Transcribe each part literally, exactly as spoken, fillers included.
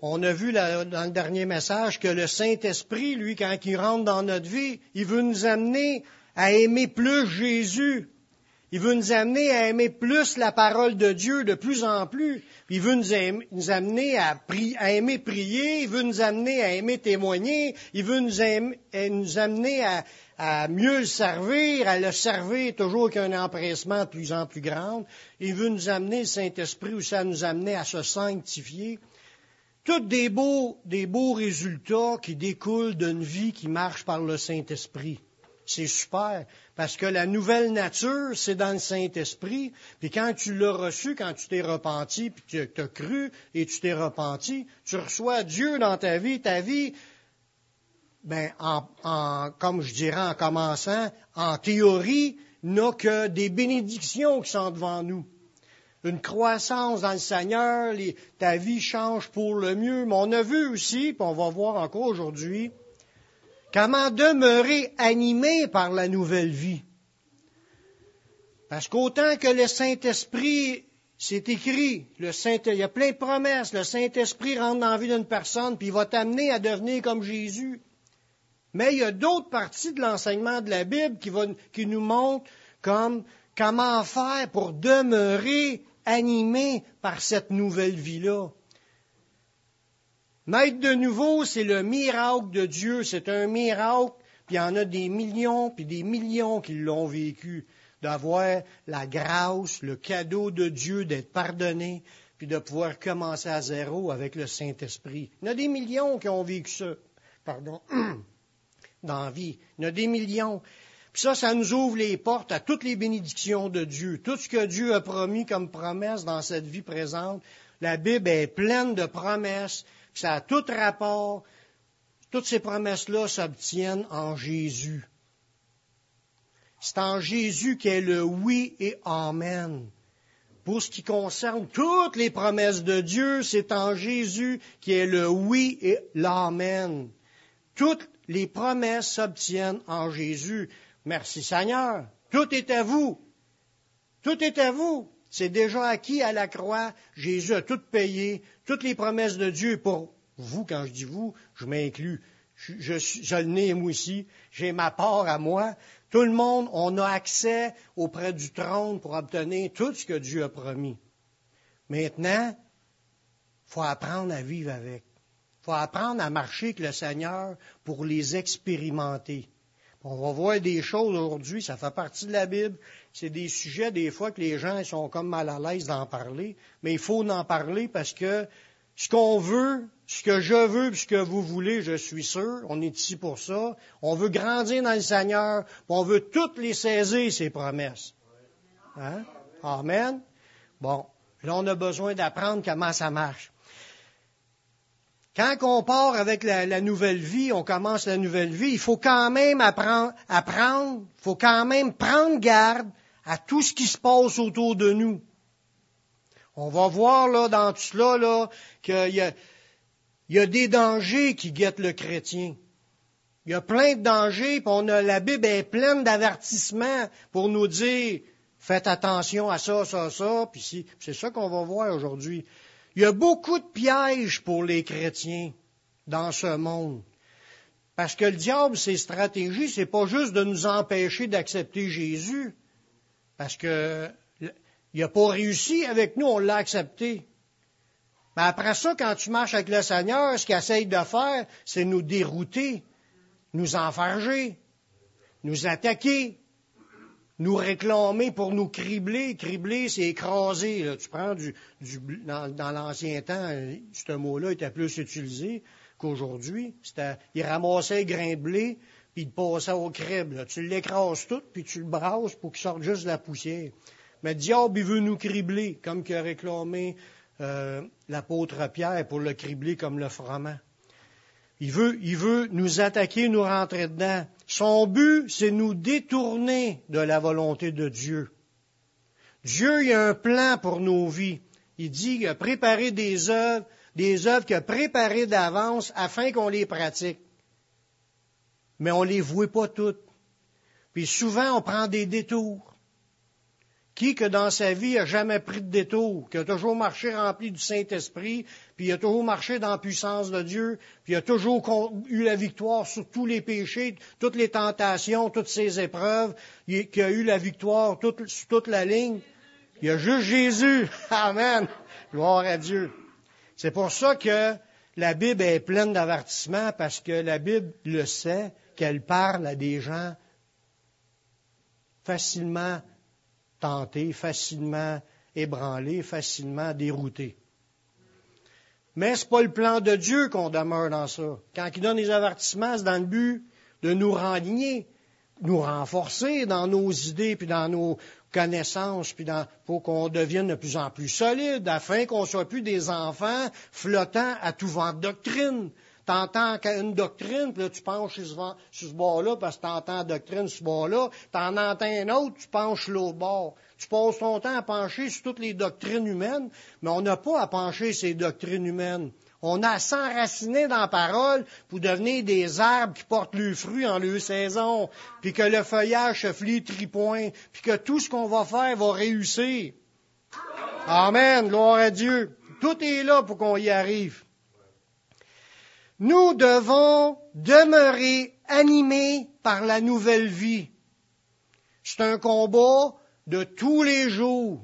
On a vu là, dans le dernier message que le Saint-Esprit, lui, quand il rentre dans notre vie, il veut nous amener à aimer plus Jésus. Il veut nous amener à aimer plus la parole de Dieu de plus en plus. Il veut nous, aimer, nous amener à, pri, à aimer prier. Il veut nous amener à aimer témoigner. Il veut nous, aimer, nous amener à, à mieux le servir, à le servir toujours avec un empressement de plus en plus grand. Il veut nous amener, le Saint-Esprit, aussi à nous amener à se sanctifier. Tous des beaux, des beaux résultats qui découlent d'une vie qui marche par le Saint-Esprit. C'est super, parce que la nouvelle nature, c'est dans le Saint-Esprit. Puis quand tu l'as reçu, quand tu t'es repenti, puis tu as cru et tu t'es repenti, tu reçois Dieu dans ta vie. Ta vie, ben, en, en, comme je dirais en commençant, en théorie, n'a que des bénédictions qui sont devant nous. Une croissance dans le Seigneur, les, ta vie change pour le mieux. Mais on a vu aussi, puis on va voir encore aujourd'hui, comment demeurer animé par la nouvelle vie. Parce qu'autant que le Saint-Esprit, c'est écrit, le Saint, il y a plein de promesses, le Saint-Esprit rentre dans la vie d'une personne, puis il va t'amener à devenir comme Jésus. Mais il y a d'autres parties de l'enseignement de la Bible qui, va, qui nous montrent comme comment faire pour demeurer animé par cette nouvelle vie-là. Naître de nouveau, c'est le miracle de Dieu. C'est un miracle, puis il y en a des millions, puis des millions qui l'ont vécu, d'avoir la grâce, le cadeau de Dieu, d'être pardonné, puis de pouvoir commencer à zéro avec le Saint-Esprit. Il y en a des millions qui ont vécu ça, pardon, dans la vie. Il y en a des millions. Puis ça, ça nous ouvre les portes à toutes les bénédictions de Dieu. Tout ce que Dieu a promis comme promesse dans cette vie présente, la Bible est pleine de promesses. Ça a tout rapport. Toutes ces promesses-là s'obtiennent en Jésus. C'est en Jésus qu'est le oui et amen. Pour ce qui concerne toutes les promesses de Dieu, c'est en Jésus qui est le oui et l'amen. Toutes les promesses s'obtiennent en Jésus. Merci Seigneur. Tout est à vous. Tout est à vous. C'est déjà acquis à la croix. Jésus a tout payé. Toutes les promesses de Dieu pour vous. Quand je dis vous, je m'inclus. Je, je, je le n'ai moi aussi. J'ai ma part à moi. Tout le monde, on a accès auprès du trône pour obtenir tout ce que Dieu a promis. Maintenant, il faut apprendre à vivre avec. Il faut apprendre à marcher avec le Seigneur pour les expérimenter. On va voir des choses aujourd'hui, ça fait partie de la Bible. C'est des sujets, des fois, que les gens sont comme mal à l'aise d'en parler. Mais il faut en parler parce que ce qu'on veut, ce que je veux, puis ce que vous voulez, je suis sûr, on est ici pour ça. On veut grandir dans le Seigneur, puis on veut toutes les saisir, ces promesses. Hein? Amen. Bon, là, on a besoin d'apprendre comment ça marche. Quand on part avec la, la nouvelle vie, on commence la nouvelle vie, il faut quand même apprendre, apprendre, il faut quand même prendre garde à tout ce qui se passe autour de nous. On va voir là dans tout cela là, qu'il y a, il y a des dangers qui guettent le chrétien. Il y a plein de dangers, puis on a, la Bible est pleine d'avertissements pour nous dire faites attention à ça, ça, ça, puis si, c'est ça qu'on va voir aujourd'hui. Il y a beaucoup de pièges pour les chrétiens dans ce monde. Parce que le diable, ses stratégies, c'est pas juste de nous empêcher d'accepter Jésus. Parce que il n'a pas réussi avec nous, on l'a accepté. Mais après ça, quand tu marches avec le Seigneur, ce qu'il essaye de faire, c'est nous dérouter, nous enfarger, nous attaquer, nous réclamer pour nous cribler. Cribler, c'est écraser. Là. Tu prends du, du dans, dans l'ancien temps, ce mot-là était plus utilisé qu'aujourd'hui. C'était, il ramassait les grains de blé, puis il passait au crible. Là. Tu l'écrases tout, puis tu le brasses pour qu'il sorte juste de la poussière. Mais le diable, il veut nous cribler, comme qu'il a réclamé euh, l'apôtre Pierre pour le cribler comme le froment. Il veut, il veut nous attaquer, nous rentrer dedans. Son but, c'est nous détourner de la volonté de Dieu. Dieu, il a un plan pour nos vies. Il dit qu'il a préparé des œuvres, des œuvres qu'il a préparées d'avance afin qu'on les pratique. Mais on ne les voit pas toutes. Puis souvent, on prend des détours. Qui que dans sa vie a jamais pris de détour, qui a toujours marché rempli du Saint-Esprit, puis il a toujours marché dans la puissance de Dieu, puis il a toujours eu la victoire sur tous les péchés, toutes les tentations, toutes ses épreuves, qui a eu la victoire toute, sur toute la ligne. Il y a juste Jésus. Amen. Gloire à Dieu. C'est pour ça que la Bible est pleine d'avertissements, parce que la Bible le sait, qu'elle parle à des gens facilement tentés, facilement ébranlés, facilement déroutés. Mais c'est pas le plan de Dieu qu'on demeure dans ça. Quand il donne des avertissements, c'est dans le but de nous renligner, nous renforcer dans nos idées, puis dans nos connaissances, puis dans, pour qu'on devienne de plus en plus solide, afin qu'on ne soit plus des enfants flottant à tout vent de doctrine. T'entends une doctrine, puis là, tu penches sur ce, vent, sur ce bord-là, parce que t'entends la doctrine sur ce bord-là. T'en entends un autre, tu penches sur l'autre bord. Tu passes ton temps à pencher sur toutes les doctrines humaines, mais on n'a pas à pencher sur ces doctrines humaines. On a à s'enraciner dans la parole pour devenir des arbres qui portent leurs fruits en leur saison, puis que le feuillage se flie tripoint, puis que tout ce qu'on va faire va réussir. Amen, gloire à Dieu. Tout est là pour qu'on y arrive. Nous devons demeurer animés par la nouvelle vie. C'est un combat de tous les jours.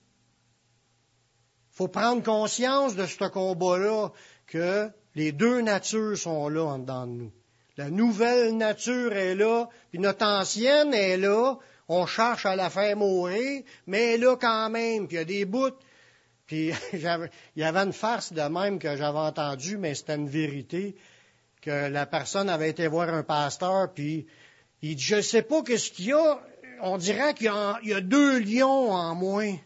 Il faut prendre conscience de ce combat-là, que les deux natures sont là en dedans de nous. La nouvelle nature est là, puis notre ancienne est là. On cherche à la faire mourir, mais elle est là quand même. Puis il y a des bouts. Puis il y avait une farce de même que j'avais entendue, mais c'était une vérité, que la personne avait été voir un pasteur, puis il dit, je ne sais pas qu'est-ce qu'il y a, on dirait qu'il y a, il y a deux lions en moins.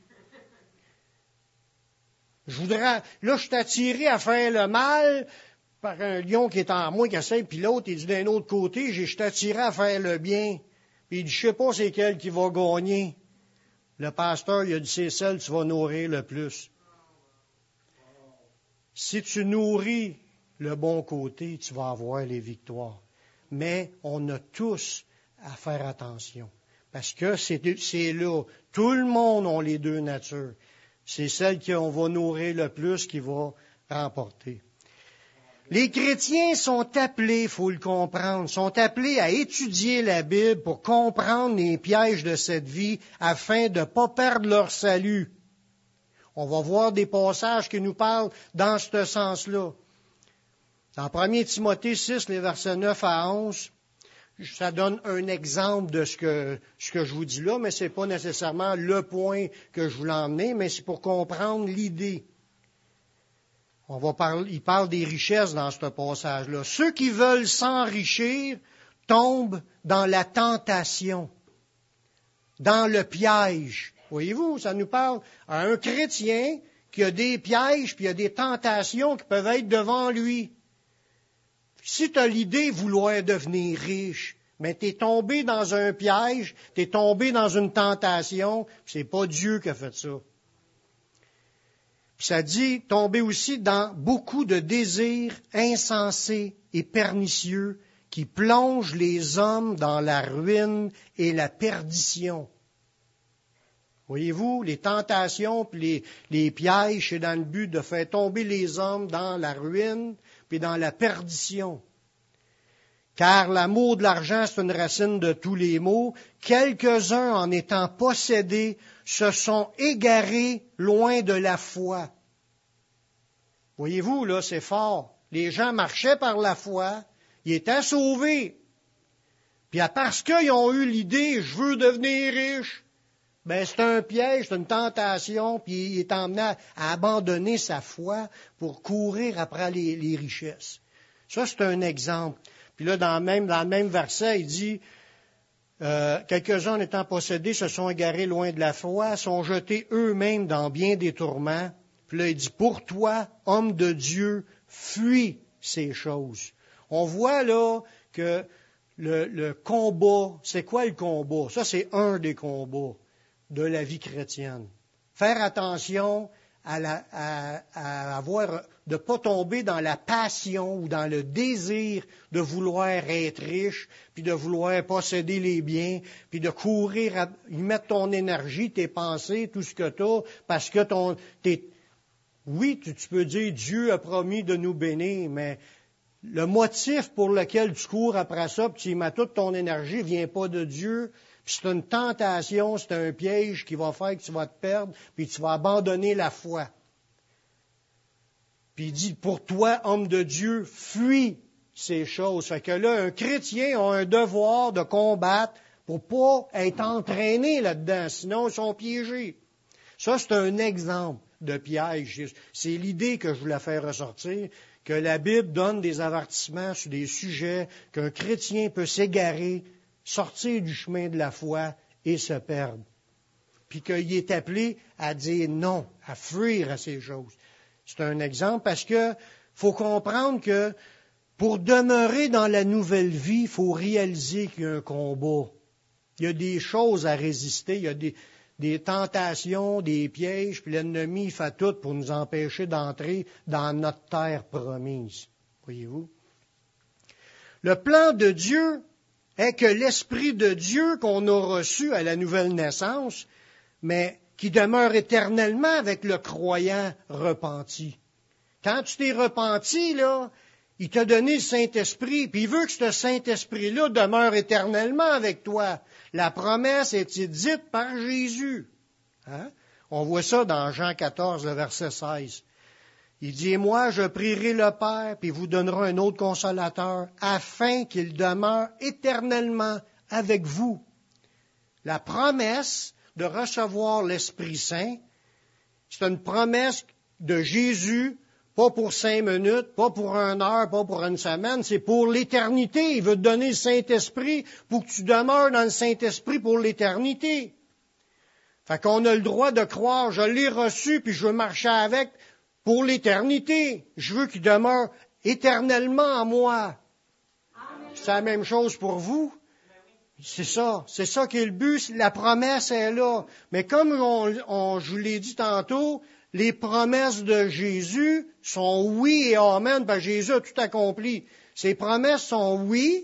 Je voudrais, là, je suis attiré à faire le mal par un lion qui est en moi, qui essaie, puis l'autre, il dit d'un autre côté, je suis attiré à faire le bien. Puis il dit, je sais pas c'est quel qui va gagner. Le pasteur, il a dit, c'est celle que tu vas nourrir le plus. Si tu nourris le bon côté, tu vas avoir les victoires. Mais on a tous à faire attention. Parce que c'est, c'est là. Tout le monde a les deux natures. C'est celle qu'on va nourrir le plus qui va remporter. Les chrétiens sont appelés, il faut le comprendre, sont appelés à étudier la Bible pour comprendre les pièges de cette vie afin de ne pas perdre leur salut. On va voir des passages qui nous parlent dans ce sens-là. Dans premier Timothée six, les versets neuf à onze, ça donne un exemple de ce que, ce que je vous dis là, mais ce n'est pas nécessairement le point que je voulais emmener, mais c'est pour comprendre l'idée. On va parler, il parle des richesses dans ce passage-là. Ceux qui veulent s'enrichir tombent dans la tentation, dans le piège. Voyez-vous, ça nous parle à un chrétien qui a des pièges, puis il y a des tentations qui peuvent être devant lui. Si tu as l'idée de vouloir devenir riche, mais tu es tombé dans un piège, tu es tombé dans une tentation, c'est pas Dieu qui a fait ça. Puis ça dit tomber aussi dans beaucoup de désirs insensés et pernicieux qui plongent les hommes dans la ruine et la perdition. Voyez-vous, les tentations puis les, les pièges, c'est dans le but de faire tomber les hommes dans la ruine puis dans la perdition. Car l'amour de l'argent, c'est une racine de tous les maux. Quelques-uns, en étant possédés, se sont égarés loin de la foi. Voyez-vous, là, c'est fort. Les gens marchaient par la foi, ils étaient sauvés. Puis parce qu'ils ont eu l'idée, je veux devenir riche, ben c'est un piège, c'est une tentation, puis il est emmené à, à abandonner sa foi pour courir après les, les richesses. Ça, c'est un exemple. Puis là, dans le même, dans le même verset, il dit, euh, quelques-uns en étant possédés se sont égarés loin de la foi, sont jetés eux-mêmes dans bien des tourments. Puis là, il dit, pour toi, homme de Dieu, fuis ces choses. On voit là que le, le combat, c'est quoi le combat? Ça, c'est un des combats de la vie chrétienne. Faire attention à, la, à, à avoir, de pas tomber dans la passion ou dans le désir de vouloir être riche, puis de vouloir posséder les biens, puis de courir, à, y mettre ton énergie, tes pensées, tout ce que tu as, parce que ton, t'es, oui, tu, tu peux dire Dieu a promis de nous bénir, mais le motif pour lequel tu cours après ça, puis tu y mets toute ton énergie, vient pas de Dieu. Puis c'est une tentation, c'est un piège qui va faire que tu vas te perdre, puis tu vas abandonner la foi. Puis il dit, pour toi, homme de Dieu, fuis ces choses. Fait que là, un chrétien a un devoir de combattre pour pas être entraîné là-dedans, sinon ils sont piégés. Ça, c'est un exemple de piège. C'est l'idée que je voulais faire ressortir, que la Bible donne des avertissements sur des sujets qu'un chrétien peut s'égarer, sortir du chemin de la foi et se perdre. Puis qu'il est appelé à dire non, à fuir à ces choses. C'est un exemple parce que faut comprendre que pour demeurer dans la nouvelle vie, il faut réaliser qu'il y a un combat. Il y a des choses à résister, il y a des, des tentations, des pièges, puis l'ennemi il fait tout pour nous empêcher d'entrer dans notre terre promise. Voyez-vous? Le plan de Dieu est que l'Esprit de Dieu qu'on a reçu à la nouvelle naissance, mais qui demeure éternellement avec le croyant repenti. Quand tu t'es repenti, là, il t'a donné le Saint-Esprit, puis il veut que ce Saint-Esprit-là demeure éternellement avec toi. La promesse est dite par Jésus. Hein? On voit ça dans Jean quatorze, le verset seize. Il dit, « Et moi, je prierai le Père, puis il vous donnera un autre consolateur, afin qu'il demeure éternellement avec vous. » La promesse de recevoir l'Esprit Saint, c'est une promesse de Jésus, pas pour cinq minutes, pas pour une heure, pas pour une semaine, c'est pour l'éternité. Il veut te donner le Saint-Esprit pour que tu demeures dans le Saint-Esprit pour l'éternité. Fait qu'on a le droit de croire, je l'ai reçu, puis je veux marcher avec pour l'éternité. Je veux qu'il demeure éternellement en moi. C'est la même chose pour vous. C'est ça. C'est ça qui est le but. La promesse est là. Mais comme on, on, je vous l'ai dit tantôt, les promesses de Jésus sont oui et amen, parce que Jésus a tout accompli. Ces promesses sont oui,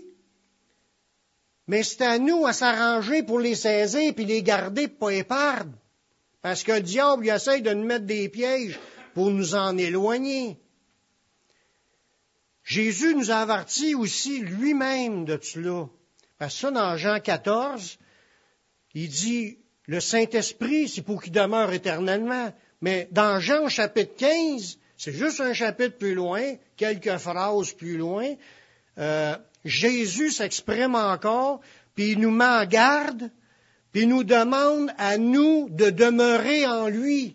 mais c'est à nous à s'arranger pour les saisir puis les garder pour pas les perdre. Parce que le diable, il essaye de nous mettre des pièges pour nous en éloigner. Jésus nous a avertis aussi lui-même de cela. Parce que ça, dans Jean quatorze, il dit, le Saint-Esprit, c'est pour qu'il demeure éternellement. Mais dans Jean chapitre quinze, c'est juste un chapitre plus loin, quelques phrases plus loin, euh, Jésus s'exprime encore, puis il nous met en garde, puis il nous demande à nous de demeurer en lui.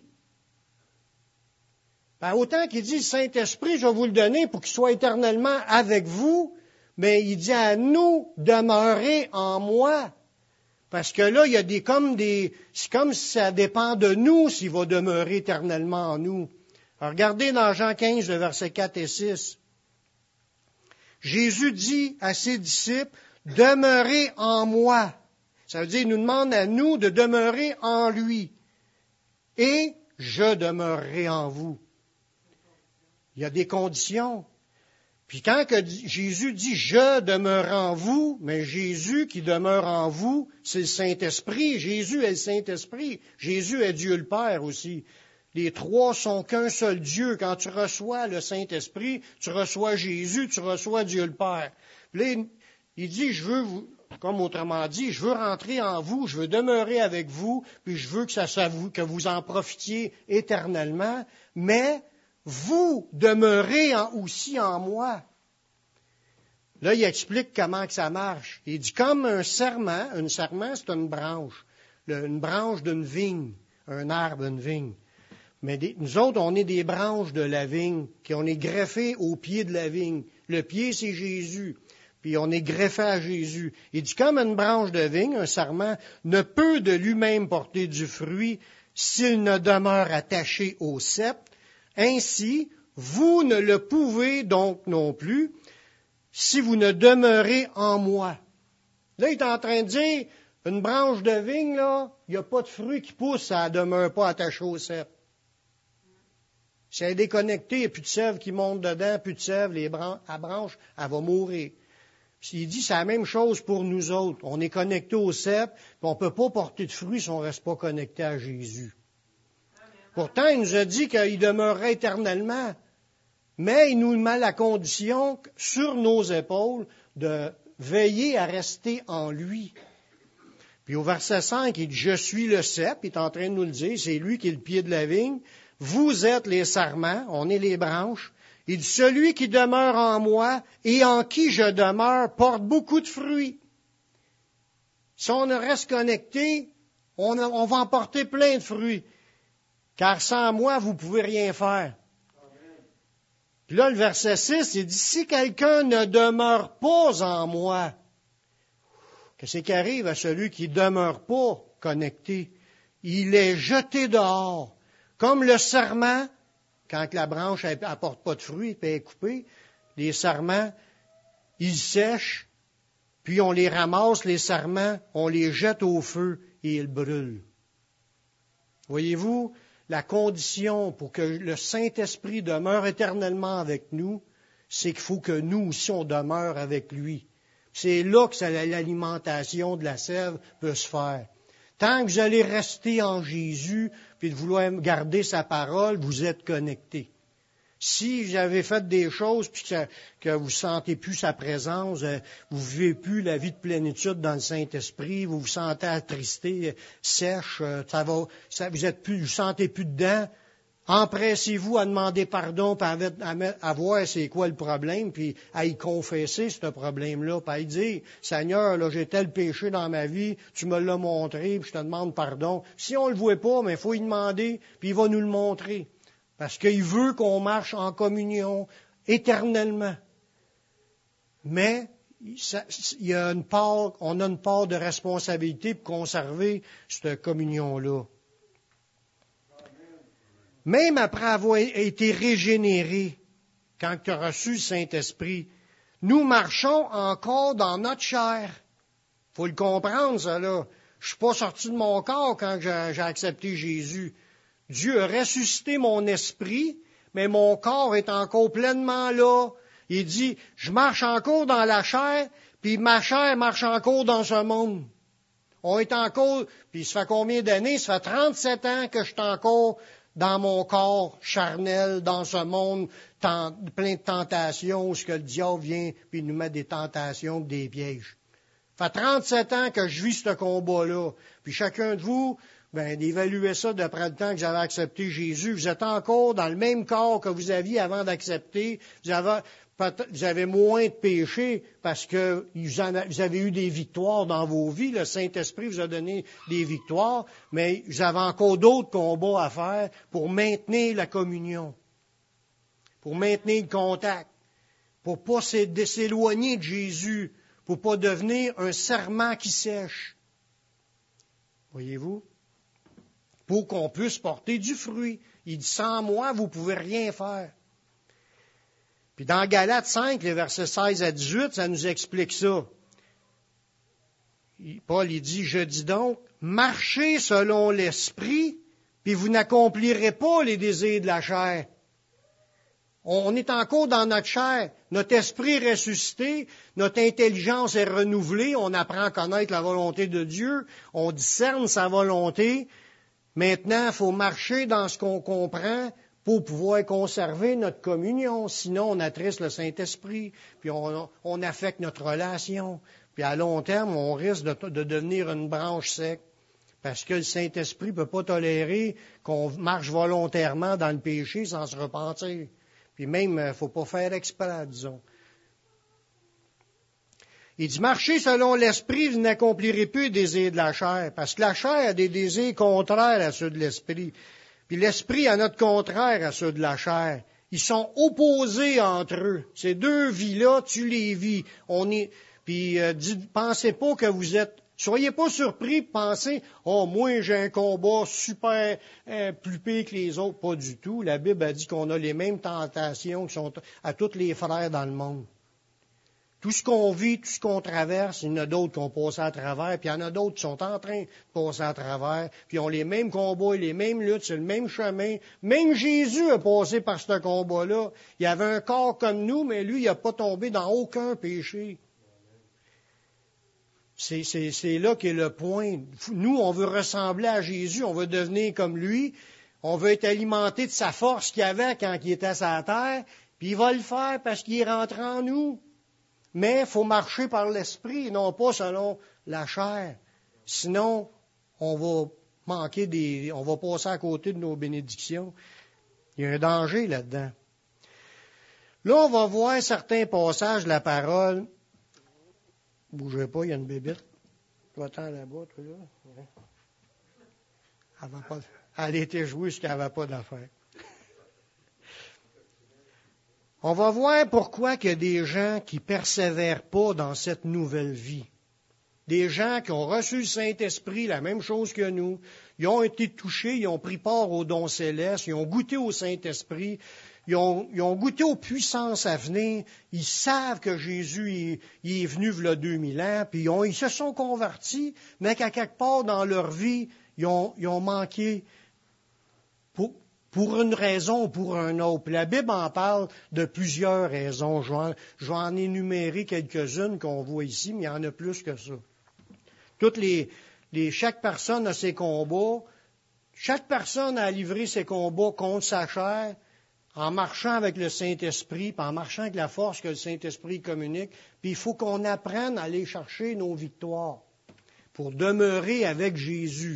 Ben, autant qu'il dit, Saint-Esprit, je vais vous le donner pour qu'il soit éternellement avec vous, mais il dit à nous, demeurez en moi. Parce que là, il y a des comme des. C'est comme si ça dépend de nous s'il va demeurer éternellement en nous. Alors, regardez dans Jean quinze, le versets quatre et six. Jésus dit à ses disciples, demeurez en moi. Ça veut dire, il nous demande à nous de demeurer en lui. Et je demeurerai en vous. Il y a des conditions. Puis quand que Jésus dit « je demeure en vous », mais Jésus qui demeure en vous, c'est le Saint-Esprit. Jésus est le Saint-Esprit. Jésus est Dieu le Père aussi. Les trois sont qu'un seul Dieu. Quand tu reçois le Saint-Esprit, tu reçois Jésus, tu reçois Dieu le Père. Puis là, il dit « je veux vous », comme autrement dit, « je veux rentrer en vous, je veux demeurer avec vous, puis je veux que, ça, ça vous, que vous en profitiez éternellement, mais vous demeurez en, aussi en moi. » Là, il explique comment que ça marche. Il dit, comme un serment, un serment, c'est une branche, le, une branche d'une vigne, un arbre d'une vigne. Mais des, nous autres, on est des branches de la vigne, qui on est greffés au pied de la vigne. Le pied, c'est Jésus. Puis on est greffé à Jésus. Il dit, comme une branche de vigne, un sarment, ne peut de lui-même porter du fruit s'il ne demeure attaché au cep. Ainsi, vous ne le pouvez donc non plus si vous ne demeurez en moi. Là, il est en train de dire, une branche de vigne, là, il n'y a pas de fruit qui pousse, ça ne demeure pas attaché au cep. Si elle est déconnectée, il n'y a plus de sève qui monte dedans, plus de sève, les bran- la branche, elle va mourir. Puis il dit, c'est la même chose pour nous autres. On est connecté au cep, puis on ne peut pas porter de fruits si on ne reste pas connecté à Jésus. Pourtant, il nous a dit qu'il demeurerait éternellement. Mais il nous met la condition sur nos épaules de veiller à rester en lui. Puis au verset cinq, il dit, je suis le cep, il est en train de nous le dire, c'est lui qui est le pied de la vigne. Vous êtes les sarments, on est les branches. Il dit, celui qui demeure en moi et en qui je demeure porte beaucoup de fruits. Si on reste connecté, on, on va en porter plein de fruits. Car sans moi, vous ne pouvez rien faire. Puis là, le verset six, il dit, si quelqu'un ne demeure pas en moi, qu'est-ce qui arrive à celui qui ne demeure pas connecté? Il est jeté dehors. Comme le sarment, quand la branche n'apporte pas de fruits, puis elle est coupée, les sarments, ils sèchent, puis on les ramasse, les sarments, on les jette au feu et ils brûlent. Voyez-vous, la condition pour que le Saint-Esprit demeure éternellement avec nous, c'est qu'il faut que nous aussi, on demeure avec lui. C'est là que l'alimentation de la sève peut se faire. Tant que vous allez rester en Jésus, puis de vouloir garder sa parole, vous êtes connectés. Si vous avez fait des choses, puis que, que vous ne sentez plus sa présence, vous ne vivez plus la vie de plénitude dans le Saint-Esprit, vous vous sentez attristé, sèche, ça va, ça, vous êtes plus, vous sentez plus dedans, empressez-vous à demander pardon, puis à, à, à voir c'est quoi le problème, puis à y confesser ce problème-là, puis à y dire, Seigneur, là, j'ai tel péché dans ma vie, tu me l'as montré, puis je te demande pardon. Si on ne le voit pas, mais il faut y demander, puis il va nous le montrer. Parce qu'il veut qu'on marche en communion éternellement. Mais ça, il y a une part, on a une part de responsabilité pour conserver cette communion-là. Même après avoir été régénéré, quand tu as reçu le Saint-Esprit, nous marchons encore dans notre chair. Il faut le comprendre, ça, là. Je ne suis pas sorti de mon corps quand j'ai, j'ai accepté Jésus. Dieu a ressuscité mon esprit, mais mon corps est encore pleinement là. Il dit, je marche encore dans la chair, puis ma chair marche encore dans ce monde. On est encore, puis ça fait combien d'années? Ça fait trente-sept ans que je suis encore dans mon corps charnel, dans ce monde tant, plein de tentations, où ce que le diable vient, puis nous met des tentations, des pièges. Ça fait trente-sept ans que je vis ce combat-là. Puis chacun de vous, ben, d'évaluer ça d'après le temps que j'avais accepté Jésus. Vous êtes encore dans le même corps que vous aviez avant d'accepter. Vous avez, vous avez moins de péchés parce que vous avez eu des victoires dans vos vies. Le Saint-Esprit vous a donné des victoires, mais vous avez encore d'autres combats à faire pour maintenir la communion, pour maintenir le contact, pour pas s'éloigner de Jésus, pour pas devenir un serment qui sèche. Voyez-vous? Pour qu'on puisse porter du fruit. Il dit, sans moi, vous ne pouvez rien faire. Puis dans Galates cinq, les versets seize à dix-huit, ça nous explique ça. Paul, il dit, je dis donc, marchez selon l'esprit, puis vous n'accomplirez pas les désirs de la chair. On est encore dans notre chair. Notre esprit est ressuscité, notre intelligence est renouvelée, on apprend à connaître la volonté de Dieu, on discerne sa volonté. Maintenant, il faut marcher dans ce qu'on comprend pour pouvoir conserver notre communion. Sinon, on attriste le Saint-Esprit, puis on, on affecte notre relation. Puis à long terme, on risque de, de devenir une branche sec. Parce que le Saint-Esprit ne peut pas tolérer qu'on marche volontairement dans le péché sans se repentir. Puis même, il ne faut pas faire exprès, disons. Il dit, marchez selon l'esprit, vous n'accomplirez plus les désirs de la chair. Parce que la chair a des désirs contraires à ceux de l'esprit. Puis l'esprit a notre contraire à ceux de la chair. Ils sont opposés entre eux. Ces deux vies-là, tu les vis. On est, puis euh, dites, pensez pas que vous êtes, soyez pas surpris, pensez, oh, moi j'ai un combat super euh, plus pire que les autres. Pas du tout. La Bible a dit qu'on a les mêmes tentations qui sont à tous les frères dans le monde. Tout ce qu'on vit, tout ce qu'on traverse, il y en a d'autres qui ont passé à travers, puis il y en a d'autres qui sont en train de passer à travers, puis ils ont les mêmes combats, les mêmes luttes, c'est le même chemin. Même Jésus a passé par ce combat-là. Il avait un corps comme nous, mais lui, il n'a pas tombé dans aucun péché. C'est, c'est, c'est là qu'est le point. Nous, on veut ressembler à Jésus, on veut devenir comme lui, on veut être alimenté de sa force qu'il avait quand il était sur la terre, puis il va le faire parce qu'il est rentré en nous. Mais il faut marcher par l'esprit, non pas selon la chair. Sinon, on va manquer des, on va passer à côté de nos bénédictions. Il y a un danger là-dedans. Là, on va voir certains passages de la parole. Bougez pas, il y a une bébête. Va-t'en là-bas, toi, là. Elle va pas, elle était jouée ce qu'elle n'avait pas d'affaires. On va voir pourquoi il y a des gens qui persévèrent pas dans cette nouvelle vie. Des gens qui ont reçu le Saint-Esprit, la même chose que nous. Ils ont été touchés, ils ont pris part aux dons célestes, ils ont goûté au Saint-Esprit, ils ont, ils ont goûté aux puissances à venir. Ils savent que Jésus il, il est venu il y a deux mille ans, puis ils, ont, ils se sont convertis, mais qu'à quelque part dans leur vie, ils ont, ils ont manqué pour, pour une raison ou pour une autre. Puis la Bible en parle de plusieurs raisons. Je vais, je vais en énumérer quelques-unes qu'on voit ici, mais il y en a plus que ça. Toutes les, les, chaque personne a ses combats. Chaque personne a livré ses combats contre sa chair, en marchant avec le Saint-Esprit, puis en marchant avec la force que le Saint-Esprit communique. Puis il faut qu'on apprenne à aller chercher nos victoires pour demeurer avec Jésus.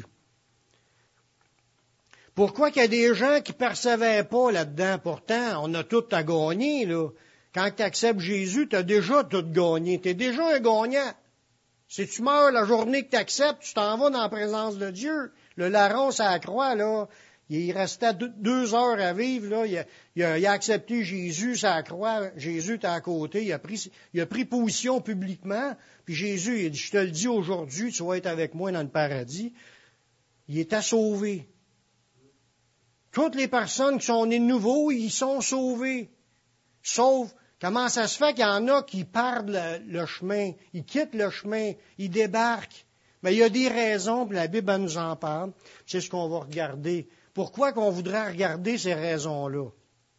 Pourquoi qu'il y a des gens qui ne persévèrent pas là-dedans? Pourtant, on a tout à gagner, là. Quand tu acceptes Jésus, tu as déjà tout gagné. Tu es déjà un gagnant. Si tu meurs la journée que tu acceptes, tu t'en vas dans la présence de Dieu. Le larron, ça la croix, là. Il restait deux heures à vivre, là. Il a, il a, il a accepté Jésus, ça la croix. Jésus était à côté. Il a pris, il a pris position publiquement. Puis Jésus, il a dit, je te le dis aujourd'hui, tu vas être avec moi dans le paradis. Il était sauvé. Toutes les personnes qui sont nées de nouveau, ils sont sauvés. Sauf, comment ça se fait qu'il y en a qui perdent le, le chemin, ils quittent le chemin, ils débarquent. Mais il y a des raisons, puis la Bible elle nous en parle. C'est ce qu'on va regarder. Pourquoi qu'on voudrait regarder ces raisons-là?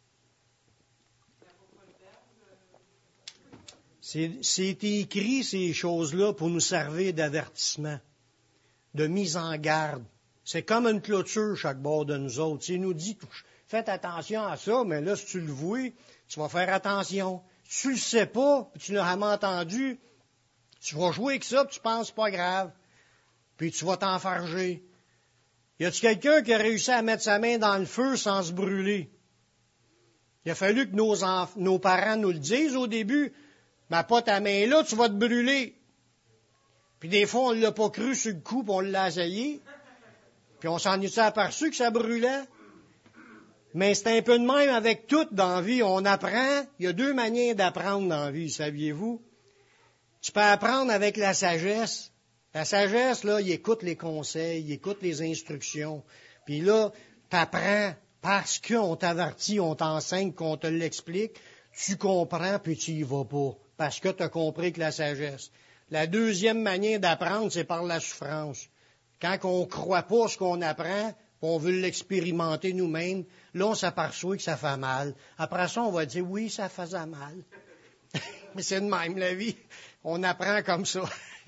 C'est, c'est écrit, ces choses-là, pour nous servir d'avertissement, de mise en garde. C'est comme une clôture chaque bord de nous autres. Il nous dit, faites attention à ça, mais là, si tu le vois, tu vas faire attention. Si tu le sais pas, puis tu l'as jamais entendu, tu vas jouer avec ça, puis tu penses pas grave. Puis tu vas t'enfarger. Y a-t-il quelqu'un qui a réussi à mettre sa main dans le feu sans se brûler? Il a fallu que nos, enf- nos parents nous le disent au début. Mais pas ta main là, tu vas te brûler. Puis des fois, on ne l'a pas cru sur le coup, puis on l'a essayé. Puis on s'en est aperçu que ça brûlait. Mais c'est un peu de même avec tout dans la vie. On apprend. Il y a deux manières d'apprendre dans la vie, saviez-vous? Tu peux apprendre avec la sagesse. La sagesse, là, il écoute les conseils, il écoute les instructions. Puis là, tu apprends parce qu'on t'avertit, on t'enseigne, qu'on te l'explique. Tu comprends, puis tu y vas pas. Parce que tu as compris que la sagesse. La deuxième manière d'apprendre, c'est par la souffrance. Quand on ne croit pas ce qu'on apprend, on veut l'expérimenter nous-mêmes, là, on s'aperçoit que ça fait mal. Après ça, on va dire, oui, ça faisait mal. Mais c'est de même, la vie. On apprend comme ça.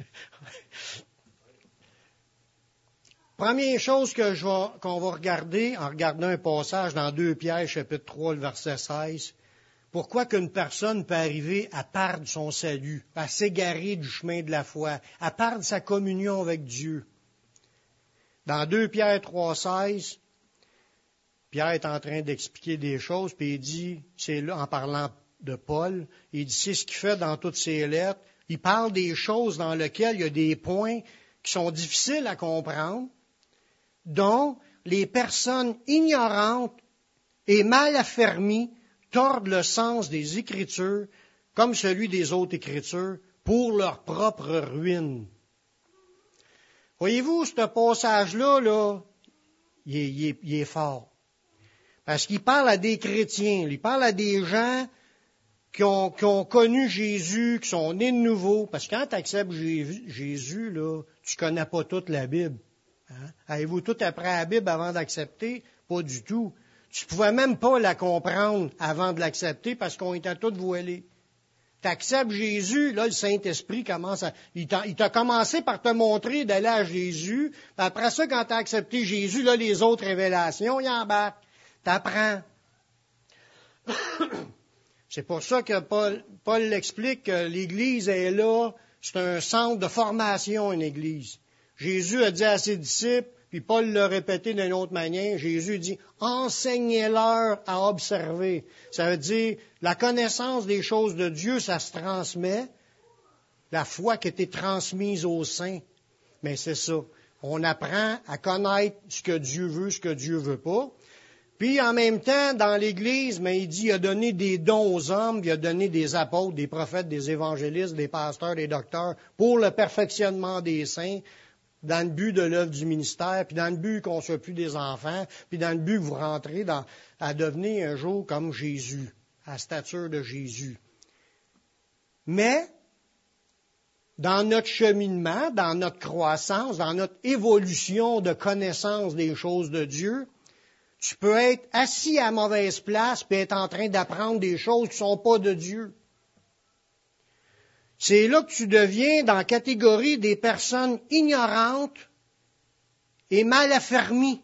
Première chose que je vais, qu'on va regarder, en regardant un passage dans deux Pierre, chapitre trois, le verset seize, pourquoi qu'une personne peut arriver à perdre son salut, à s'égarer du chemin de la foi, à perdre sa communion avec Dieu. Dans deux Pierre trois, seize, Pierre est en train d'expliquer des choses, puis il dit, c'est là, en parlant de Paul, il dit, c'est ce qu'il fait dans toutes ses lettres. Il parle des choses dans lesquelles il y a des points qui sont difficiles à comprendre, dont les personnes ignorantes et mal affermies tordent le sens des Écritures, comme celui des autres Écritures, pour leur propre ruine. Voyez-vous, ce passage-là, là, il est, il est, il est fort. Parce qu'il parle à des chrétiens, il parle à des gens qui ont, qui ont connu Jésus, qui sont nés de nouveau. Parce que quand tu acceptes Jésus, là, tu connais pas toute la Bible. Hein? Avez-vous tout appris la Bible avant d'accepter? Pas du tout. Tu pouvais même pas la comprendre avant de l'accepter parce qu'on était tous voilés. Tu acceptes Jésus, là, le Saint-Esprit commence à... Il t'a, il t'a commencé par te montrer d'aller à Jésus. Puis après ça, quand tu as accepté Jésus, là, les autres révélations, ils embarquent. T'apprends. C'est pour ça que Paul, Paul l'explique que l'Église est là. C'est un centre de formation, une Église. Jésus a dit à ses disciples, puis Paul l'a répété d'une autre manière, Jésus dit, enseignez-leur à observer. Ça veut dire, la connaissance des choses de Dieu, ça se transmet. La foi qui a été transmise aux saints. Mais c'est ça. On apprend à connaître ce que Dieu veut, ce que Dieu veut pas. Puis en même temps, dans l'Église, mais il dit, il a donné des dons aux hommes, il a donné des apôtres, des prophètes, des évangélistes, des pasteurs, des docteurs, pour le perfectionnement des saints, dans le but de l'œuvre du ministère, puis dans le but qu'on ne soit plus des enfants, puis dans le but que vous rentrez dans, à devenir un jour comme Jésus, à la stature de Jésus. Mais, dans notre cheminement, dans notre croissance, dans notre évolution de connaissance des choses de Dieu, tu peux être assis à mauvaise place puis être en train d'apprendre des choses qui ne sont pas de Dieu. C'est là que tu deviens dans la catégorie des personnes ignorantes et mal affermies.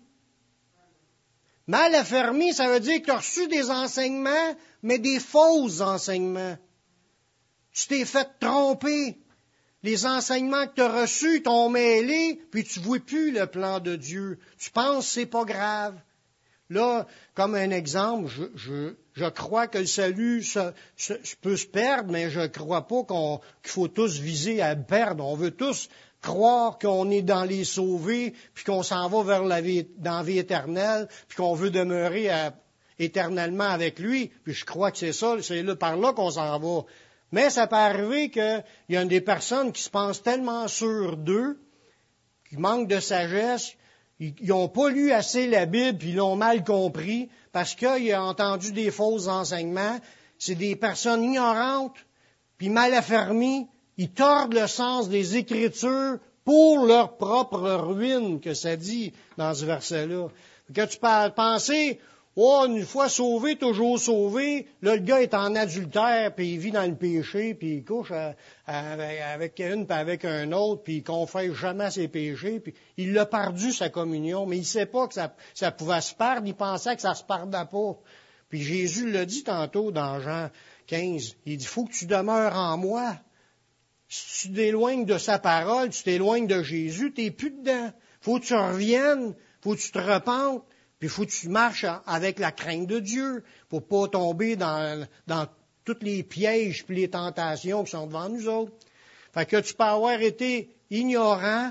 Mal affermies, ça veut dire que tu as reçu des enseignements, mais des faux enseignements. Tu t'es fait tromper. Les enseignements que tu as reçus t'ont mêlé, puis tu ne vois plus le plan de Dieu. Tu penses que c'est pas grave. Là, comme un exemple, je, je, je crois que le salut se, se, peut se perdre, mais je ne crois pas qu'on, qu'il faut tous viser à le perdre. On veut tous croire qu'on est dans les sauvés, puis qu'on s'en va vers la vie, dans la vie éternelle, puis qu'on veut demeurer à, éternellement avec lui. Puis je crois que c'est ça, c'est là, par là qu'on s'en va. Mais ça peut arriver qu'il y a des personnes qui se pensent tellement sûres d'eux, qui manquent de sagesse, ils n'ont pas lu assez la Bible, puis ils l'ont mal compris, parce qu'ils ont entendu des faux enseignements. C'est des personnes ignorantes, puis mal affermies. Ils tordent le sens des Écritures pour leur propre ruine, que ça dit dans ce verset-là. Que tu peux penser, oh, une fois sauvé, toujours sauvé. Là, le gars est en adultère, puis il vit dans le péché, puis il couche à, à, avec une, puis avec un autre, puis il confesse jamais ses péchés, puis il a perdu sa communion, mais il sait pas que ça, ça pouvait se perdre, il pensait que ça se perdait pas. Puis Jésus l'a dit tantôt dans Jean quinze, il dit, faut que tu demeures en moi. Si tu t'éloignes de sa parole, tu t'éloignes de Jésus, t'es plus dedans. Faut que tu reviennes, faut que tu te repentes. Puis il faut que tu marches avec la crainte de Dieu pour pas tomber dans, dans tous les pièges et les tentations qui sont devant nous autres. Fait que tu peux avoir été ignorant,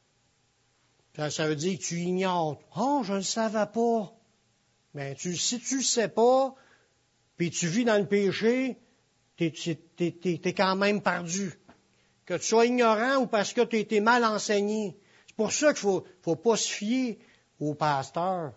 ça, ça veut dire que tu ignores. Oh, je ne le savais pas. Mais tu, si tu ne sais pas, puis tu vis dans le péché, tu es quand même perdu. Que tu sois ignorant ou parce que tu as été mal enseigné. C'est pour ça qu'il ne faut, faut pas se fier aux pasteurs.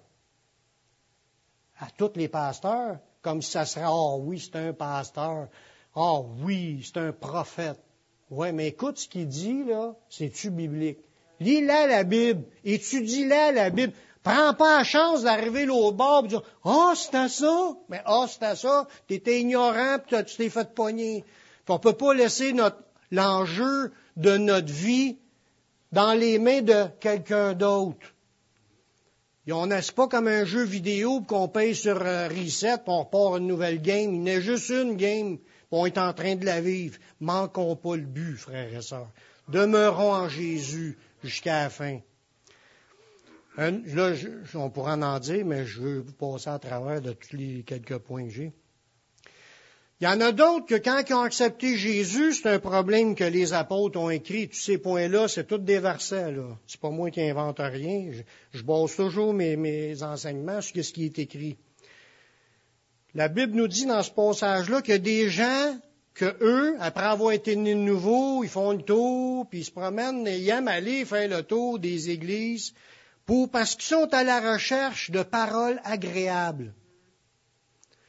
À tous les pasteurs, comme si ça serait, oh oui, c'est un pasteur, oh oui, c'est un prophète. Oui, mais écoute ce qu'il dit, là, c'est-tu biblique? Lis-la la Bible, étudie-la la Bible. Prends pas la chance d'arriver l'autre bord et dire, oh, c'était ça. Mais oh, c'était ça, tu étais ignorant puis tu t'es fait pogner. On ne peut pas laisser notre, l'enjeu de notre vie dans les mains de quelqu'un d'autre. Et on n'est pas comme un jeu vidéo qu'on paye sur euh, Reset, puis on repart une nouvelle game. Il n'est juste une game, puis on est en train de la vivre. Manquons pas le but, frères et sœurs. Demeurons en Jésus jusqu'à la fin. Un, là, je, on pourra en dire, mais je veux vous passer à travers de tous les quelques points que j'ai. Il y en a d'autres que quand ils ont accepté Jésus, c'est un problème que les apôtres ont écrit. Tous ces points-là, c'est tous des versets, là. C'est pas moi qui invente rien. Je, je base toujours mes, mes enseignements sur ce qui est écrit. La Bible nous dit dans ce passage-là qu'il y a des gens que eux, après avoir été nés de nouveau, ils font le tour, puis ils se promènent, et ils aiment aller faire le tour des églises pour, parce qu'ils sont à la recherche de paroles agréables.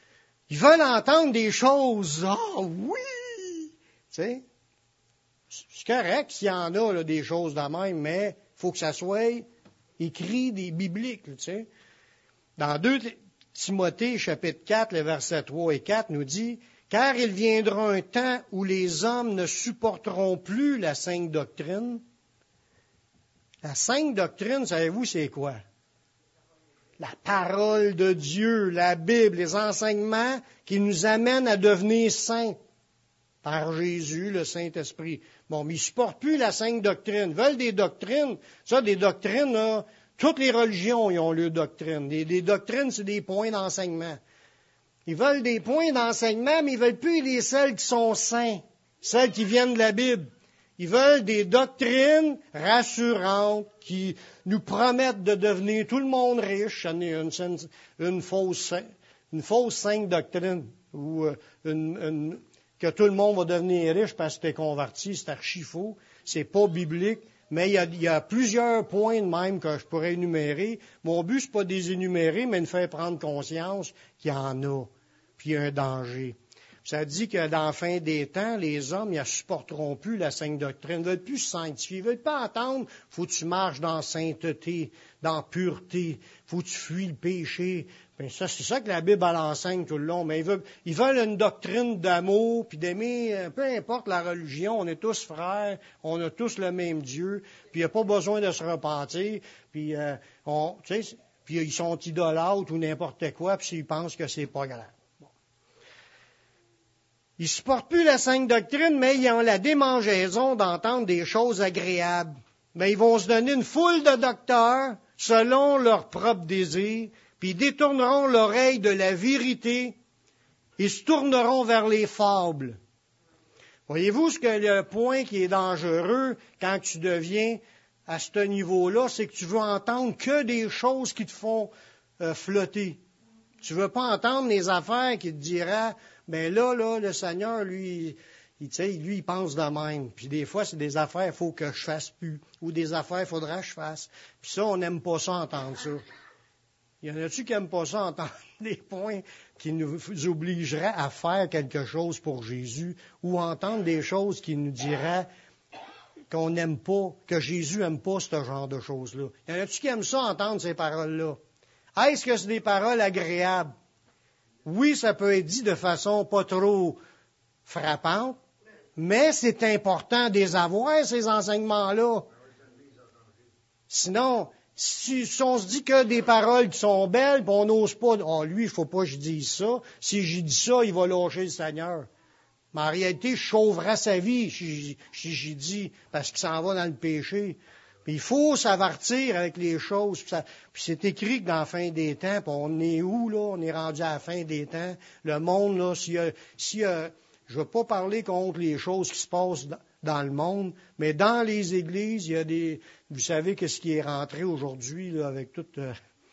Ils veulent entendre des choses. Ah oh, oui! Tu sais, c'est correct s'il y en a là, des choses de même, mais il faut que ça soit écrit des bibliques. Tu sais. Dans deux Timothée, chapitre quatre, les versets trois et quatre, nous dit « Car il viendra un temps où les hommes ne supporteront plus la sainte doctrine. » La sainte doctrine, savez-vous, c'est quoi? La parole de Dieu, la Bible, les enseignements qui nous amènent à devenir saints par Jésus, le Saint-Esprit. Bon, mais ils ne supportent plus la sainte doctrine. Ils veulent des doctrines. Ça, des doctrines, là, toutes les religions, ils ont leurs doctrines. Des, des doctrines, c'est des points d'enseignement. Ils veulent des points d'enseignement, mais ils ne veulent plus les celles qui sont saints, celles qui viennent de la Bible. Ils veulent des doctrines rassurantes qui nous promettent de devenir tout le monde riche. Ce n'est une, une, fausse, une fausse sainte doctrine ou une, une, que tout le monde va devenir riche parce que tu es converti. C'est archi faux. C'est pas biblique. Mais il y, a, il y a plusieurs points de même que je pourrais énumérer. Mon but, c'est pas de les énumérer, mais de faire prendre conscience qu'il y en a. Puis il y a un danger. Ça dit que dans la fin des temps, les hommes, ils ne supporteront plus la sainte doctrine. Ils ne veulent plus se sanctifier. Ils ne veulent pas entendre. Faut que tu marches dans la sainteté, dans la pureté. Faut que tu fuis le péché. Ben ça, c'est ça que la Bible elle enseigne tout le long. Mais ils veulent, ils veulent une doctrine d'amour, puis d'aimer, peu importe la religion, on est tous frères, on a tous le même Dieu, puis il n'y a pas besoin de se repentir, puis euh, on, tu sais, puis ils sont idolâtres ou n'importe quoi, puis ils pensent que c'est pas grave. Ils ne supportent plus la sainte doctrine, mais ils ont la démangeaison d'entendre des choses agréables. Mais ils vont se donner une foule de docteurs selon leurs propres désirs, puis ils détourneront l'oreille de la vérité et se tourneront vers les fables. Voyez-vous ce que le point qui est dangereux quand tu deviens à ce niveau-là, c'est que tu veux entendre que des choses qui te font euh, flotter. Tu veux pas entendre les affaires qui te diraient ben là, là, le Seigneur, lui, il, tu sais, lui, il pense de même. Puis des fois, c'est des affaires, il faut que je fasse plus. Ou des affaires, il faudra que je fasse. Puis ça, on n'aime pas ça, entendre ça. Il y en a-tu qui n'aiment pas ça, entendre des points qui nous obligeraient à faire quelque chose pour Jésus, ou entendre des choses qui nous diraient qu'on n'aime pas, que Jésus n'aime pas ce genre de choses-là. Il y en a-tu qui aiment ça, entendre ces paroles-là? Est-ce que c'est des paroles agréables? Oui, ça peut être dit de façon pas trop frappante, mais c'est important de les avoir, ces enseignements-là. Sinon, si, si on se dit que des paroles qui sont belles, puis on n'ose pas, oh, lui, il faut pas que je dise ça. Si j'y dis ça, il va lâcher le Seigneur. Mais en réalité, je sauverai sa vie si, si j'y dis, parce qu'il s'en va dans le péché. Puis il faut s'avertir avec les choses. Puis, ça, puis c'est écrit que dans la fin des temps, puis on est où, là? On est rendu à la fin des temps. Le monde, là, s'il y a, s'il y a, je ne veux pas parler contre les choses qui se passent dans, dans le monde, mais dans les églises, il y a des... Vous savez qu'est-ce qui est rentré aujourd'hui, là, avec tout... Euh,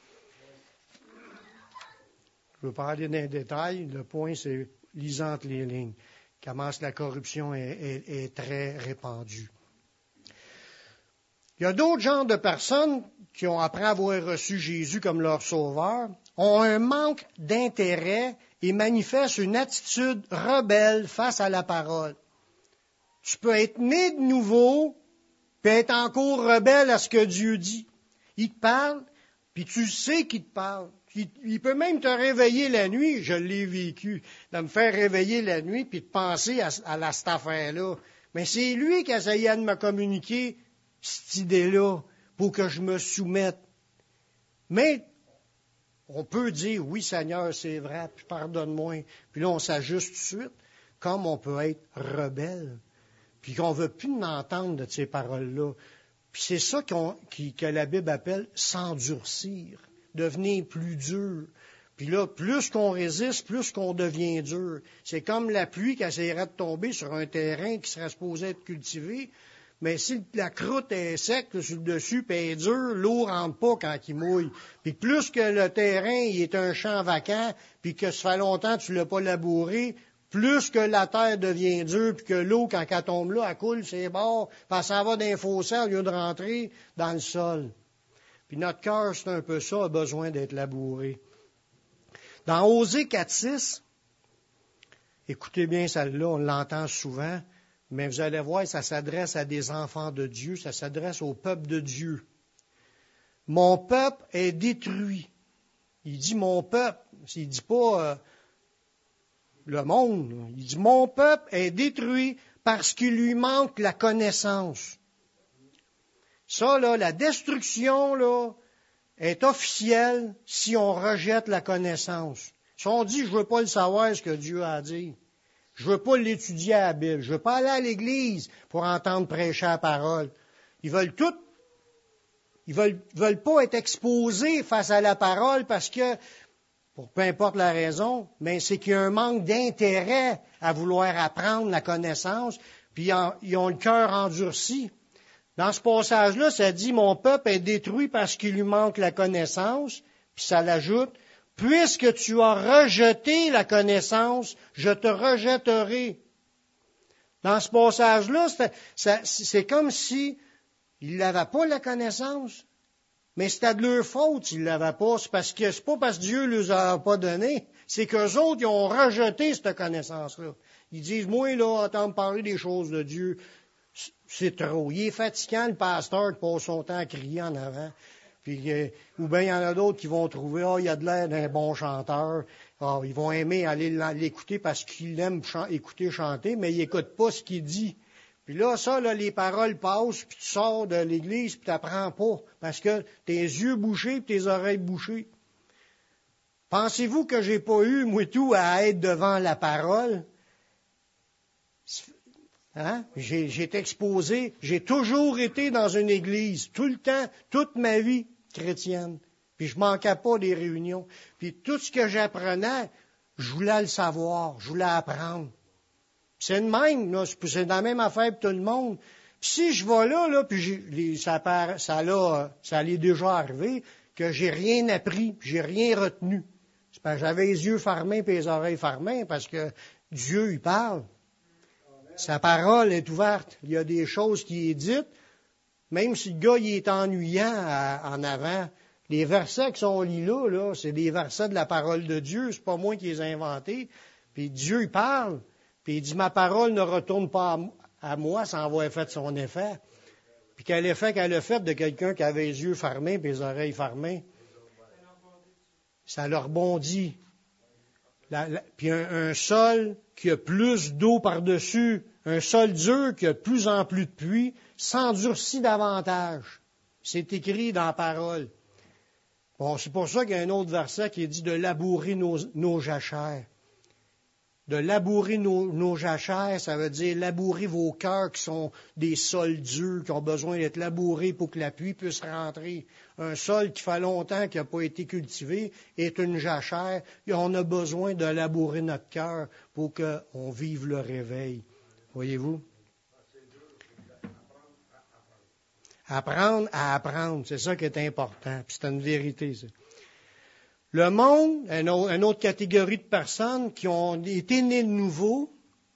je veux parler d'un détail. Le point, c'est lisant entre les lignes. Comment la corruption est, est, est très répandue. Il y a d'autres genres de personnes qui ont, après avoir reçu Jésus comme leur sauveur, ont un manque d'intérêt et manifestent une attitude rebelle face à la parole. Tu peux être né de nouveau, puis être encore rebelle à ce que Dieu dit. Il te parle, puis tu sais qu'il te parle. Il, il peut même te réveiller la nuit, je l'ai vécu, de me faire réveiller la nuit, puis de penser à, à la, cette affaire-là. Mais c'est lui qui essayait de me communiquer cette idée-là, pour que je me soumette. Mais on peut dire, oui Seigneur, c'est vrai, puis pardonne-moi. Puis là, on s'ajuste tout de suite, comme on peut être rebelle, puis qu'on ne veut plus entendre de ces paroles-là. Puis c'est ça qu'on, qui, que la Bible appelle s'endurcir, devenir plus dur. Puis là, plus qu'on résiste, plus qu'on devient dur. C'est comme la pluie qui essaierait de tomber sur un terrain qui serait supposé être cultivé. Mais si la croûte est sec sur le dessus, puis elle est dure, l'eau rentre pas quand il mouille. Puis plus que le terrain il est un champ vacant, puis que ça fait longtemps que tu l'as pas labouré, plus que la terre devient dure, puis que l'eau, quand elle tombe là, elle coule ses bords, puis elle s'en va d'un fossé au lieu de rentrer dans le sol. Puis notre cœur, c'est un peu ça, a besoin d'être labouré. Dans Osée quatre six, Écoutez bien celle-là, on l'entend souvent, mais vous allez voir, ça s'adresse à des enfants de Dieu, ça s'adresse au peuple de Dieu. Mon peuple est détruit. Il dit mon peuple, il dit pas euh, le monde, il dit mon peuple est détruit parce qu'il lui manque la connaissance. Ça, là, la destruction, là, est officielle si on rejette la connaissance. Si on dit, je veux pas le savoir ce que Dieu a dit, je veux pas l'étudier à la Bible, je veux pas aller à l'église pour entendre prêcher la parole. Ils veulent tout, ils veulent, veulent pas être exposés face à la parole parce que, pour peu importe la raison, mais c'est qu'il y a un manque d'intérêt à vouloir apprendre la connaissance, puis ils ont le cœur endurci. Dans ce passage-là, ça dit, mon peuple est détruit parce qu'il lui manque la connaissance, puis ça l'ajoute, puisque tu as rejeté la connaissance, je te rejetterai. Dans ce passage-là, c'est, ça, c'est comme si ils n'avaient pas la connaissance, mais c'était de leur faute s'ils ne l'avaient pas. C'est parce que c'est pas parce que Dieu ne les a pas donné, c'est qu'eux autres, ils ont rejeté cette connaissance-là. Ils disent, moi, là, entendre parler des choses de Dieu, c'est trop. Il est fatigant, le pasteur, qui passe son temps à crier en avant. Puis, euh, ou bien il y en a d'autres qui vont trouver, ah, oh, il a de l'air d'un bon chanteur. Ah, ils vont aimer aller l'écouter parce qu'ils aiment ch- écouter chanter, mais ils n'écoutent pas ce qu'il dit. Puis là, ça, là, les paroles passent, puis tu sors de l'église, puis tu n'apprends pas, parce que tes yeux bouchés, puis tes oreilles bouchées. Pensez-vous que j'ai pas eu, moi tout, à être devant la parole? Hein? J'ai, j'ai été exposé, j'ai toujours été dans une église, tout le temps, toute ma vie chrétienne. Puis je manquais pas des réunions. Puis tout ce que j'apprenais, je voulais le savoir, je voulais apprendre. C'est le même, là, c'est dans la même affaire pour tout le monde. Puis si je vais là, là, puis j'ai, ça, ça, là, ça allait déjà arrivé, que j'ai rien appris, puis j'ai rien retenu. C'est parce que j'avais les yeux fermés et les oreilles fermées, parce que Dieu, il parle. Sa parole est ouverte. Il y a des choses qui est dites, même si le gars il est ennuyant à, en avant. Les versets qui sont lis là, là, c'est des versets de la parole de Dieu. C'est pas moi qui les ai inventés. Puis Dieu, il parle. Puis il dit, ma parole ne retourne pas à, à moi sans avoir fait son effet. Puis quel effet qu'elle a fait de quelqu'un qui avait les yeux fermés et les oreilles fermées? Ça leur rebondit. La, la, puis un, un sol qui a plus d'eau par-dessus, un sol dur qui a de plus en plus de pluie, s'endurcit davantage. C'est écrit dans la parole. Bon, c'est pour ça qu'il y a un autre verset qui dit de labourer nos, nos jachères. De labourer nos, nos jachères, ça veut dire labourer vos cœurs qui sont des sols durs, qui ont besoin d'être labourés pour que la pluie puisse rentrer. Un sol qui fait longtemps qu'il n'a pas été cultivé est une jachère et on a besoin de labourer notre cœur pour qu'on vive le réveil. Voyez-vous? Apprendre à apprendre, c'est ça qui est important. Puis c'est une vérité, ça. Le monde, une autre catégorie de personnes qui ont été nées de nouveau,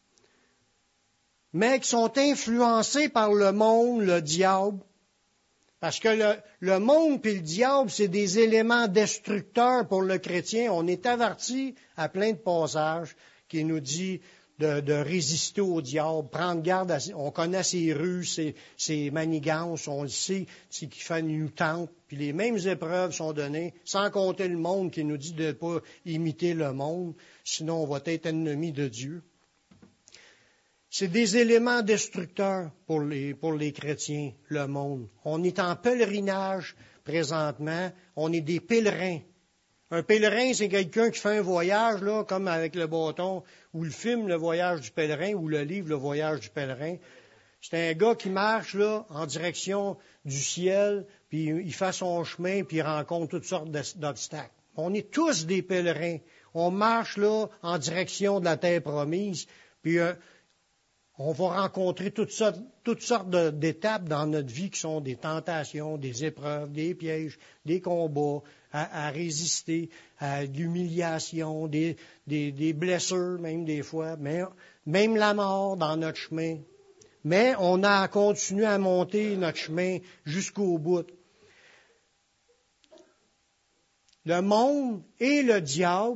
mais qui sont influencées par le monde, le diable. Parce que le, le monde et le diable, c'est des éléments destructeurs pour le chrétien. On est averti à plein de passages qui nous dit de, de résister au diable, prendre garde. À, on connaît ses ruses, ses, ses manigances, on le sait, c'est qu'il fait une tente. Puis les mêmes épreuves sont données, sans compter le monde qui nous dit de ne pas imiter le monde, sinon on va être ennemi de Dieu. C'est des éléments destructeurs pour les, pour les chrétiens, le monde. On est en pèlerinage présentement, on est des pèlerins. Un pèlerin, c'est quelqu'un qui fait un voyage, là, comme avec le bâton, ou le film Le Voyage du pèlerin, ou le livre Le Voyage du pèlerin. C'est un gars qui marche là en direction du ciel, puis il fait son chemin, puis il rencontre toutes sortes d'obstacles. On est tous des pèlerins. On marche là en direction de la terre promise, puis euh, on va rencontrer toutes sortes, toutes sortes de, d'étapes dans notre vie qui sont des tentations, des épreuves, des pièges, des combats à, à résister, à l'humiliation, des, des, des blessures même des fois, mais même la mort dans notre chemin. Mais on a continué à monter notre chemin jusqu'au bout. Le monde et le diable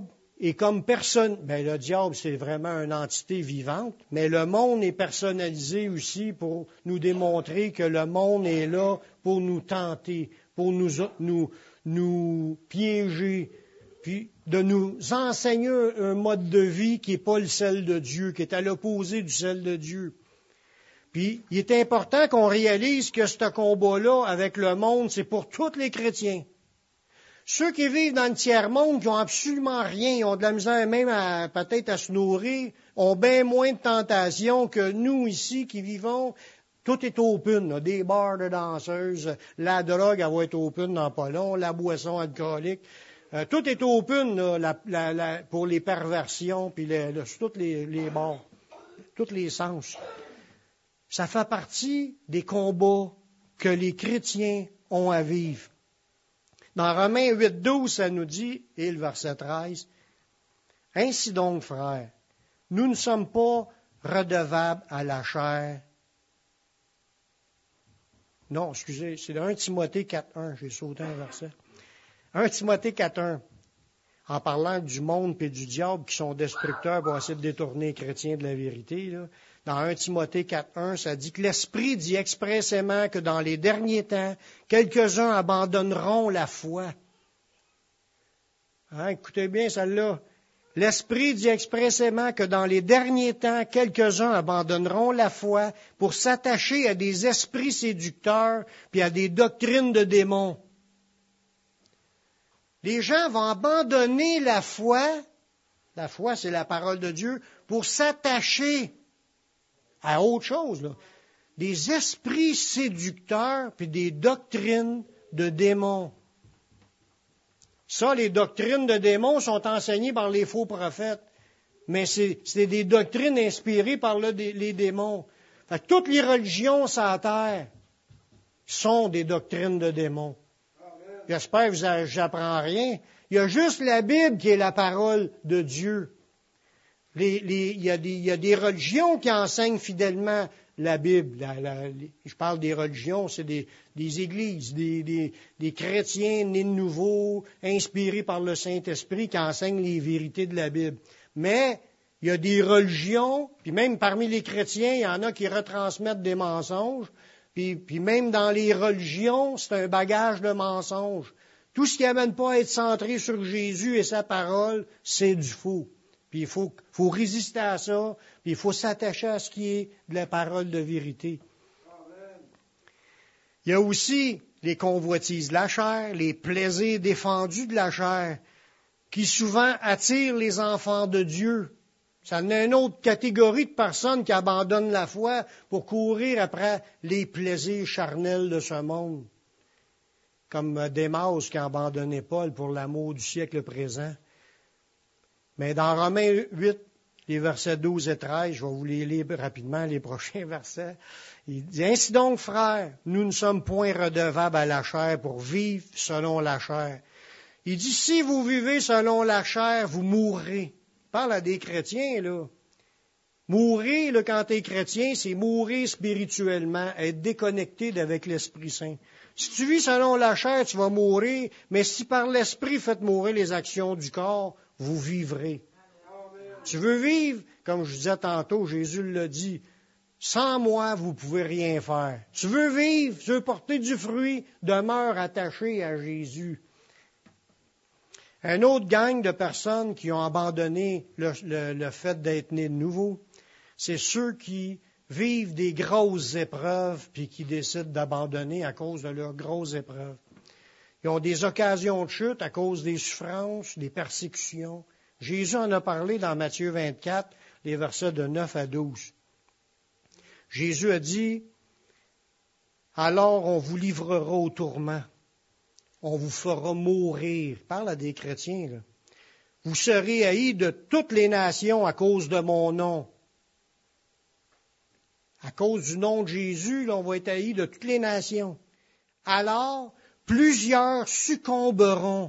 est comme personne. Ben, le diable, c'est vraiment une entité vivante, mais le monde est personnalisé aussi pour nous démontrer que le monde est là pour nous tenter, pour nous, nous, nous piéger, puis de nous enseigner un mode de vie qui n'est pas le sel de Dieu, qui est à l'opposé du sel de Dieu. Puis, il est important qu'on réalise que ce combat-là avec le monde, c'est pour tous les chrétiens. Ceux qui vivent dans le tiers-monde, qui ont absolument rien, ils ont de la misère même à, peut-être à se nourrir, ont bien moins de tentations que nous ici qui vivons. Tout est open, là, des bars de danseuses, la drogue, elle va être open dans pas long, la boisson alcoolique. Euh, tout est open là, la, la, la, pour les perversions, puis les, le, tous les, les bords, tous les sens. Ça fait partie des combats que les chrétiens ont à vivre. Dans Romains huit, douze, ça nous dit, et le verset treize, « Ainsi donc, frères, nous ne sommes pas redevables à la chair. » Non, excusez, c'est dans un Timothée quatre, un, j'ai sauté un verset. un Timothée quatre, un, en parlant du monde et du diable qui sont destructeurs pour essayer de détourner les chrétiens de la vérité. Là. Dans un Timothée quatre, un, ça dit que l'Esprit dit expressément que dans les derniers temps, quelques-uns abandonneront la foi. Hein, écoutez bien celle-là. L'Esprit dit expressément que dans les derniers temps, quelques-uns abandonneront la foi pour s'attacher à des esprits séducteurs puis à des doctrines de démons. Les gens vont abandonner la foi, la foi c'est la parole de Dieu, pour s'attacher à autre chose, là. Des esprits séducteurs puis des doctrines de démons. Ça, les doctrines de démons sont enseignées par les faux prophètes, mais c'est, c'est des doctrines inspirées par le, les démons. Fait que toutes les religions sur la terre sont des doctrines de démons. J'espère que vous j'apprends rien. Il y a juste la Bible qui est la parole de Dieu. Les, les, il, y a des, il y a des religions qui enseignent fidèlement la Bible. La, la, les, je parle des religions, c'est des, des églises, des, des, des chrétiens nés de nouveau, inspirés par le Saint-Esprit, qui enseignent les vérités de la Bible. Mais il y a des religions, puis même parmi les chrétiens, il y en a qui retransmettent des mensonges. Puis, puis même dans les religions, c'est un bagage de mensonges. Tout ce qui n'amène pas à être centré sur Jésus et sa parole, c'est du faux. Puis il faut, faut résister à ça, puis il faut s'attacher à ce qui est de la parole de vérité. Amen. Il y a aussi les convoitises de la chair, les plaisirs défendus de la chair, qui souvent attirent les enfants de Dieu. Ça en est une autre catégorie de personnes qui abandonnent la foi pour courir après les plaisirs charnels de ce monde. Comme Démas qui a abandonné Paul pour l'amour du siècle présent. Mais dans Romains huit, les versets douze et treize, je vais vous les lire rapidement, les prochains versets. Il dit, « Ainsi donc, frères, nous ne sommes point redevables à la chair pour vivre selon la chair. » Il dit, « Si vous vivez selon la chair, vous mourrez. » Il parle à des chrétiens, là. Mourir, là, quand tu es chrétien, c'est mourir spirituellement, être déconnecté d'avec l'Esprit Saint. Si tu vis selon la chair, tu vas mourir, mais si par l'Esprit faites mourir les actions du corps, vous vivrez. Amen. Tu veux vivre, comme je disais tantôt, Jésus l'a dit, sans moi, vous ne pouvez rien faire. Tu veux vivre, tu veux porter du fruit, demeure attaché à Jésus. Un autre gang de personnes qui ont abandonné le, le, le fait d'être nés de nouveau, c'est ceux qui vivent des grosses épreuves puis qui décident d'abandonner à cause de leurs grosses épreuves. Ils ont des occasions de chute à cause des souffrances, des persécutions. Jésus en a parlé dans Matthieu vingt-quatre, les versets de neuf à douze. Jésus a dit, « Alors on vous livrera au tourment. On vous fera mourir. » Il parle à des chrétiens, là. « Vous serez haïs de toutes les nations à cause de mon nom. » À cause du nom de Jésus, là, on va être haïs de toutes les nations. « Alors, plusieurs succomberont. »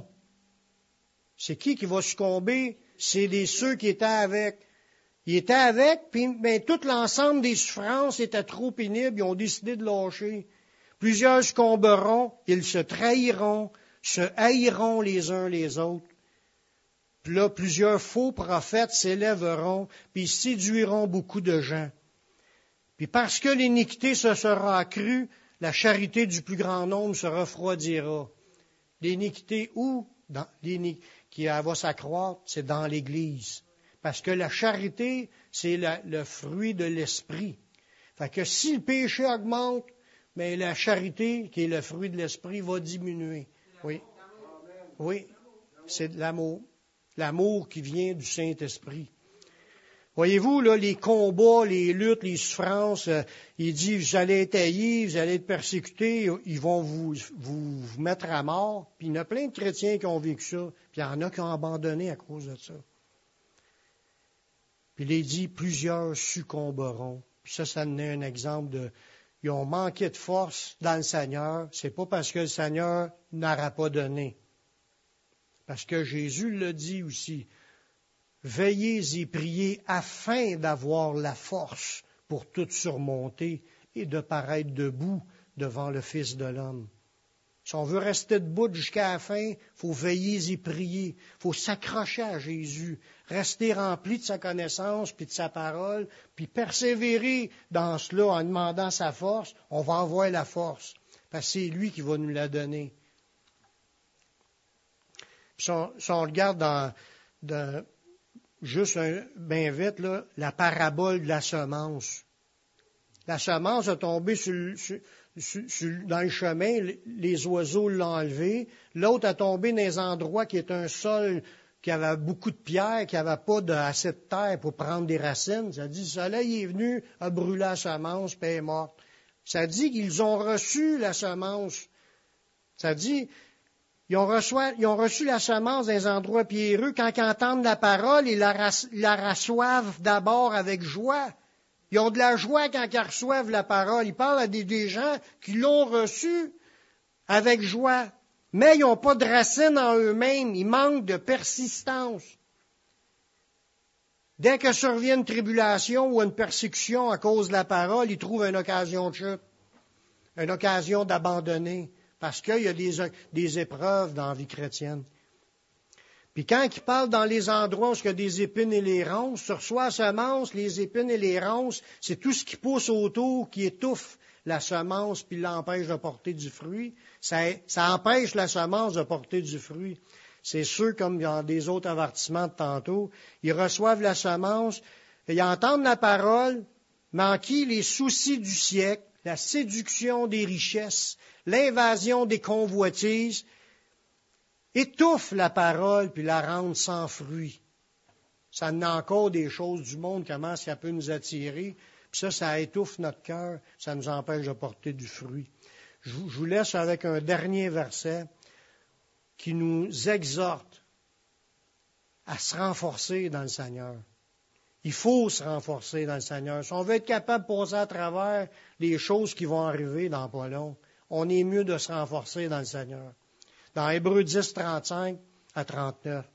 C'est qui qui va succomber? C'est des ceux qui étaient avec. Ils étaient avec, puis ben, tout l'ensemble des souffrances était trop pénible, ils ont décidé de lâcher. Plusieurs succomberont, ils se trahiront, se haïront les uns les autres. Puis là, plusieurs faux prophètes s'élèveront, puis ils séduiront beaucoup de gens. Puis parce que l'iniquité se sera accrue, la charité du plus grand nombre se refroidira. L'iniquité où? Dans, l'iniquité qui va s'accroître, c'est dans l'Église. Parce que la charité, c'est la, le fruit de l'esprit. Fait que si le péché augmente, mais la charité, qui est le fruit de l'esprit, va diminuer. Oui. Oui. C'est de l'amour. L'amour qui vient du Saint-Esprit. Voyez-vous, là, les combats, les luttes, les souffrances, euh, il dit, vous allez être haïs, vous allez être persécutés, ils vont vous, vous, vous mettre à mort. Puis il y en a plein de chrétiens qui ont vécu ça, puis il y en a qui ont abandonné à cause de ça. Puis il est dit, plusieurs succomberont. Puis ça, ça donnait un exemple de, ils ont manqué de force dans le Seigneur. C'est pas parce que le Seigneur n'aura pas donné. Parce que Jésus le dit aussi. Veillez et priez afin d'avoir la force pour tout surmonter et de paraître debout devant le Fils de l'homme. Si on veut rester debout jusqu'à la fin, il faut veiller et prier. Il faut s'accrocher à Jésus, rester rempli de sa connaissance puis de sa parole, puis persévérer dans cela en demandant sa force. On va avoir la force, parce que c'est lui qui va nous la donner. Si on, si on regarde dans, dans juste un, bien vite, là, la parabole de la semence. La semence a tombé sur, sur, sur, sur, dans le chemin, les oiseaux l'ont enlevé. L'autre a tombé dans des endroits qui est un sol qui avait beaucoup de pierres, qui n'avait pas de, assez de terre pour prendre des racines. Ça dit, le soleil est venu, a brûlé la semence, puis elle est morte. Ça dit qu'ils ont reçu la semence. Ça dit, Ils ont, reçu, ils ont reçu la semence dans les endroits pierreux. Quand ils entendent la parole, ils la, la reçoivent d'abord avec joie. Ils ont de la joie quand ils reçoivent la parole. Ils parlent à des, des gens qui l'ont reçue avec joie. Mais ils n'ont pas de racines en eux-mêmes. Ils manquent de persistance. Dès que survient une tribulation ou une persécution à cause de la parole, ils trouvent une occasion de chute, une occasion d'abandonner. Parce qu'il y a des, des épreuves dans la vie chrétienne. Puis quand il parle dans les endroits où il y a des épines et les ronces, sur soi la semence, les épines et les ronces, c'est tout ce qui pousse autour, qui étouffe la semence, puis l'empêche de porter du fruit. Ça, ça empêche la semence de porter du fruit. C'est sûr, comme dans des autres avertissements de tantôt, ils reçoivent la semence, ils entendent la parole, mais en qui les soucis du siècle, la séduction des richesses, l'invasion des convoitises, étouffent la parole puis la rendent sans fruit. Ça en a encore des choses du monde, comment ça peut nous attirer. Puis ça, ça étouffe notre cœur, ça nous empêche de porter du fruit. Je vous laisse avec un dernier verset qui nous exhorte à se renforcer dans le Seigneur. Il faut se renforcer dans le Seigneur. Si on veut être capable de passer à travers les choses qui vont arriver dans pas long, on est mieux de se renforcer dans le Seigneur. Dans Hébreux dix, trente-cinq à trente-neuf.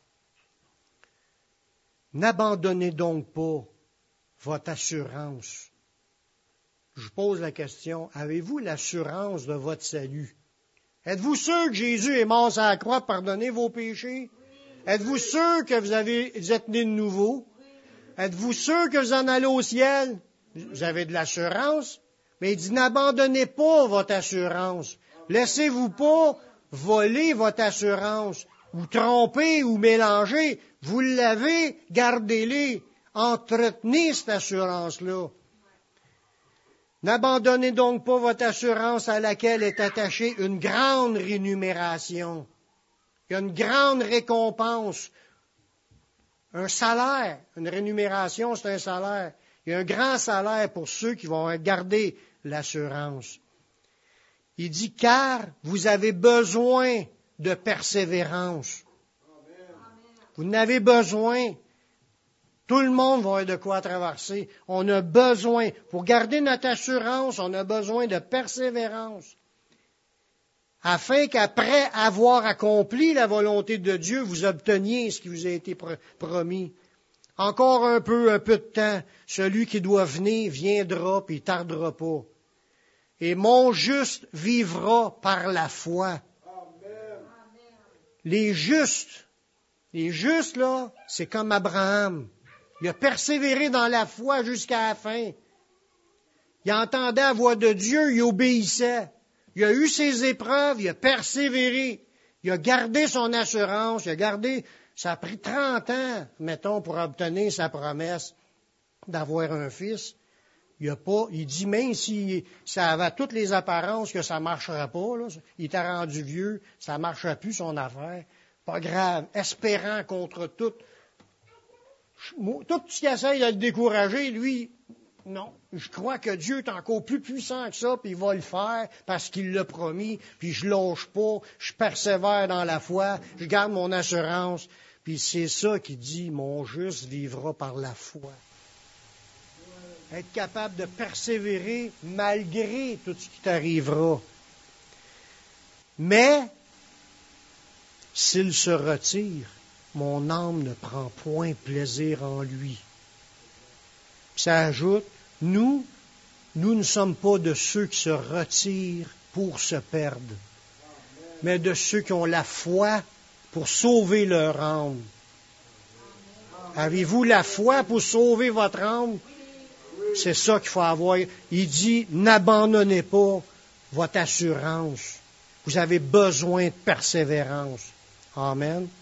N'abandonnez donc pas votre assurance. Je vous pose la question, avez-vous l'assurance de votre salut? Êtes-vous sûr que Jésus est mort sur la croix pour pardonner vos péchés? Êtes-vous sûr que vous, avez, vous êtes né de nouveau? Êtes-vous sûr que vous en allez au ciel? Vous avez de l'assurance? Mais il dit, n'abandonnez pas votre assurance. Laissez-vous pas voler votre assurance, ou tromper, ou mélanger. Vous l'avez, gardez-les. Entretenez cette assurance-là. N'abandonnez donc pas votre assurance à laquelle est attachée une grande rémunération. Il y a une grande récompense. Un salaire. Une rémunération, c'est un salaire. Il y a un grand salaire pour ceux qui vont garder l'assurance. Il dit, car vous avez besoin de persévérance. Vous en avez besoin. Tout le monde va avoir de quoi traverser. On a besoin, pour garder notre assurance, on a besoin de persévérance. Afin qu'après avoir accompli la volonté de Dieu, vous obteniez ce qui vous a été promis. Encore un peu, un peu de temps, celui qui doit venir viendra, puis il tardera pas. Et mon juste vivra par la foi. Amen. Les justes Les justes, là, c'est comme Abraham. Il a persévéré dans la foi jusqu'à la fin. Il entendait la voix de Dieu, il obéissait. Il a eu ses épreuves, il a persévéré. Il a gardé son assurance, il a gardé... Ça a pris trente ans, mettons, pour obtenir sa promesse d'avoir un fils. Il a pas, il dit même si ça avait toutes les apparences que ça ne marcherait pas, là, il était rendu vieux, ça ne marcherait plus son affaire. Pas grave, espérant contre tout. Tout ce qui essaye de le décourager, lui, non. Je crois que Dieu est encore plus puissant que ça, puis il va le faire parce qu'il l'a promis, puis je lâche pas, je persévère dans la foi, je garde mon assurance. Puis c'est ça qui dit, mon juste vivra par la foi. Être capable de persévérer malgré tout ce qui t'arrivera. Mais, s'il se retire, mon âme ne prend point plaisir en lui. Puis ça ajoute, nous, nous ne sommes pas de ceux qui se retirent pour se perdre, mais de ceux qui ont la foi pour sauver leur âme. Avez-vous la foi pour sauver votre âme? C'est ça qu'il faut avoir. Il dit, n'abandonnez pas votre assurance. Vous avez besoin de persévérance. Amen.